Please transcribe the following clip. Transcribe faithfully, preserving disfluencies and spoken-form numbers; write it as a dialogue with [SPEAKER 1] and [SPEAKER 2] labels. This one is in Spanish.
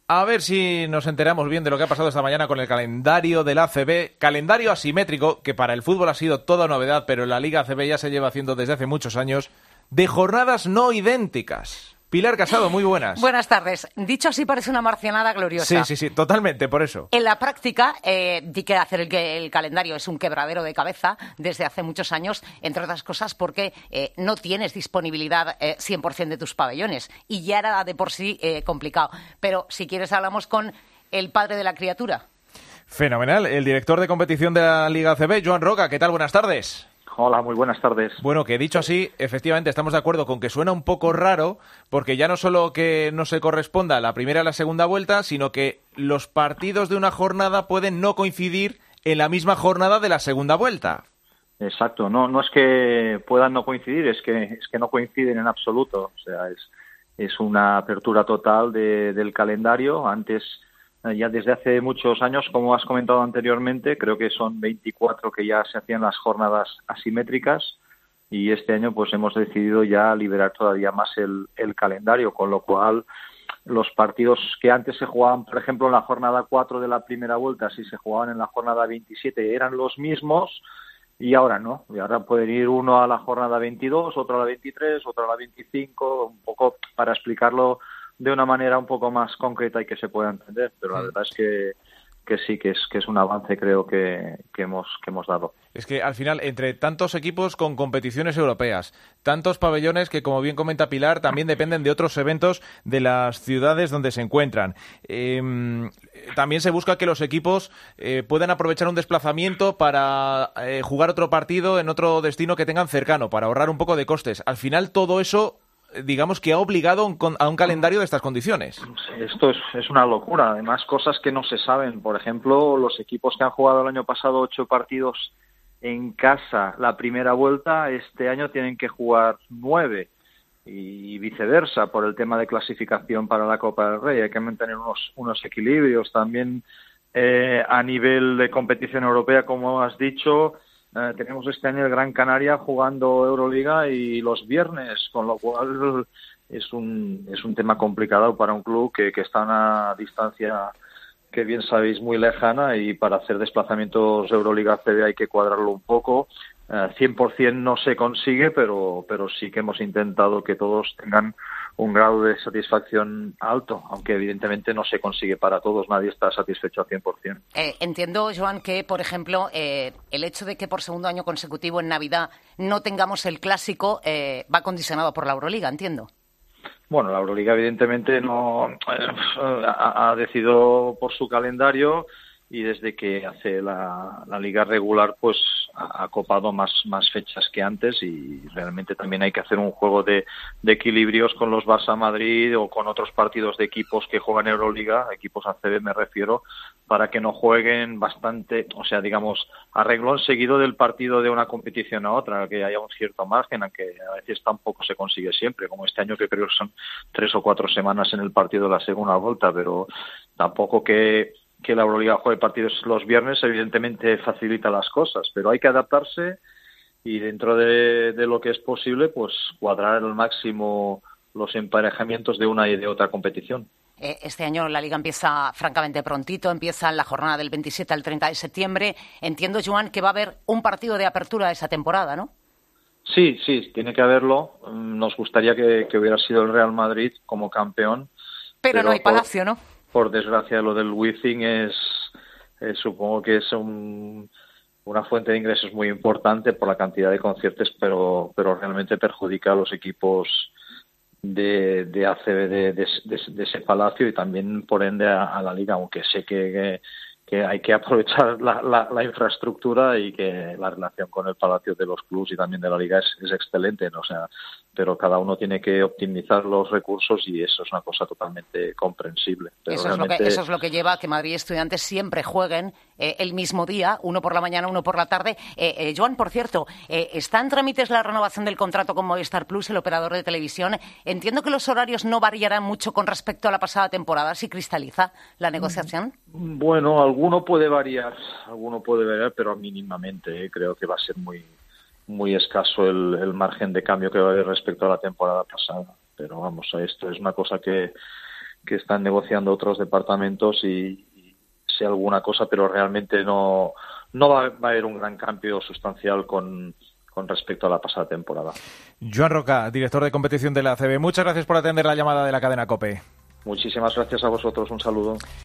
[SPEAKER 1] A ver si nos enteramos bien de lo que ha pasado esta mañana con el calendario del A C B. Calendario asimétrico, que para el fútbol ha sido toda novedad, pero en la Liga A C B ya se lleva haciendo desde hace muchos años, de jornadas no idénticas. Pilar Casado, muy buenas.
[SPEAKER 2] Buenas tardes. Dicho así parece una marcianada gloriosa.
[SPEAKER 1] Sí, sí, sí, totalmente, por eso.
[SPEAKER 2] En la práctica, eh, di que hacer el, el calendario es un quebradero de cabeza desde hace muchos años, entre otras cosas porque eh, no tienes disponibilidad eh, cien por ciento de tus pabellones y ya era de por sí eh, complicado. Pero si quieres hablamos con el padre de la criatura.
[SPEAKER 1] Fenomenal. El director de competición de la Liga A C B, Joan Roca. ¿Qué tal? Buenas tardes.
[SPEAKER 3] Hola, muy buenas tardes.
[SPEAKER 1] Bueno, que dicho así, efectivamente estamos de acuerdo con que suena un poco raro, porque ya no solo que no se corresponda la primera y la segunda vuelta, sino que los partidos de una jornada pueden no coincidir en la misma jornada de la segunda vuelta.
[SPEAKER 3] Exacto, no no es que puedan no coincidir, es que es que no coinciden en absoluto. O sea, es es una apertura total de, del calendario. Antes, ya desde hace muchos años, como has comentado anteriormente, creo que son veinticuatro que ya se hacían las jornadas asimétricas y este año pues hemos decidido ya liberar todavía más el, el calendario, con lo cual los partidos que antes se jugaban, por ejemplo, en la jornada cuatro de la primera vuelta, si se jugaban en la jornada veintisiete, eran los mismos y ahora no. Y ahora pueden ir uno a la jornada veintidós, otro a la veintitrés, otro a la veinticinco, un poco para explicarlo de una manera un poco más concreta y que se pueda entender, pero la verdad es que, que sí, que es que es un avance creo que, que hemos que hemos dado.
[SPEAKER 1] Es que al final, entre tantos equipos con competiciones europeas, tantos pabellones que, como bien comenta Pilar, también dependen de otros eventos de las ciudades donde se encuentran. Eh, también se busca que los equipos eh, puedan aprovechar un desplazamiento para eh, jugar otro partido en otro destino que tengan cercano, para ahorrar un poco de costes. Al final, todo eso, digamos que ha obligado a un calendario de estas condiciones.
[SPEAKER 3] Esto es, es una locura. Además, cosas que no se saben. Por ejemplo, los equipos que han jugado el año pasado ocho partidos en casa la primera vuelta, este año tienen que jugar nueve y viceversa por el tema de clasificación para la Copa del Rey. Hay que mantener unos, unos equilibrios. También eh, a nivel de competición europea, como has dicho, Eh, tenemos este año el Gran Canaria jugando Euroliga y los viernes, con lo cual es un es un tema complicado para un club que, que está a una distancia que bien sabéis muy lejana y para hacer desplazamientos Euroliga A C B hay que cuadrarlo un poco. Eh, cien por ciento no se consigue, pero pero sí que hemos intentado que todos tengan un grado de satisfacción alto, aunque evidentemente no se consigue para todos, nadie está satisfecho al cien por ciento.
[SPEAKER 2] Eh, entiendo, Joan, que, por ejemplo, eh, el hecho de que por segundo año consecutivo en Navidad no tengamos el clásico eh, va condicionado por la Euroliga, entiendo.
[SPEAKER 3] Bueno, la Euroliga evidentemente no eh, ha, ha decidido por su calendario y desde que hace la, la liga regular pues ha, ha copado más, más fechas que antes y realmente también hay que hacer un juego de, de equilibrios con los Barça Madrid o con otros partidos de equipos que juegan Euroliga, equipos A C B me refiero, para que no jueguen bastante, o sea, digamos, a renglón seguido del partido de una competición a otra, que haya un cierto margen, aunque a veces tampoco se consigue siempre, como este año que creo que son tres o cuatro semanas en el partido de la segunda vuelta, pero tampoco que que la Euroliga juegue partidos los viernes evidentemente facilita las cosas, pero hay que adaptarse y dentro de, de lo que es posible, pues cuadrar al máximo los emparejamientos de una y de otra competición.
[SPEAKER 2] Este año la Liga empieza francamente prontito, empieza en la jornada del veintisiete al treinta de septiembre. Entiendo, Joan, que va a haber un partido de apertura de esa temporada, ¿no?
[SPEAKER 3] Sí, sí, tiene que haberlo. Nos gustaría que, que hubiera sido el Real Madrid como campeón.
[SPEAKER 2] Pero, pero no hay
[SPEAKER 3] por...
[SPEAKER 2] Palacio, ¿no?
[SPEAKER 3] Por desgracia, lo del Wizzing es, eh, supongo que es un, una fuente de ingresos muy importante por la cantidad de conciertos, pero, pero realmente perjudica a los equipos de, de A C B de, de, de, de ese palacio y también, por ende, a, a la Liga, aunque sé que, que, que hay que aprovechar la, la, la infraestructura y que la relación con el palacio de los clubes y también de la Liga es, es excelente, ¿no? O sea, pero cada uno tiene que optimizar los recursos y eso es una cosa totalmente comprensible. Pero
[SPEAKER 2] eso,
[SPEAKER 3] realmente...
[SPEAKER 2] es lo que, eso es lo que lleva a que Madrid y Estudiantes siempre jueguen eh, el mismo día, uno por la mañana, uno por la tarde. Eh, eh, Joan, por cierto, eh, ¿está en trámites la renovación del contrato con Movistar Plus, el operador de televisión? Entiendo que los horarios no variarán mucho con respecto a la pasada temporada, si cristaliza la negociación.
[SPEAKER 3] Bueno, alguno puede variar, alguno puede variar, pero mínimamente, ¿eh? Creo que va a ser muy... muy escaso el, el margen de cambio que va a haber respecto a la temporada pasada, pero vamos, esto es una cosa que que están negociando otros departamentos y, y sé alguna cosa, pero realmente no, no va, va a haber un gran cambio sustancial con, con respecto a la pasada temporada.
[SPEAKER 1] Joan Roca, director de competición de la A C B, muchas gracias por atender la llamada de la cadena COPE.
[SPEAKER 3] Muchísimas gracias a vosotros, un saludo.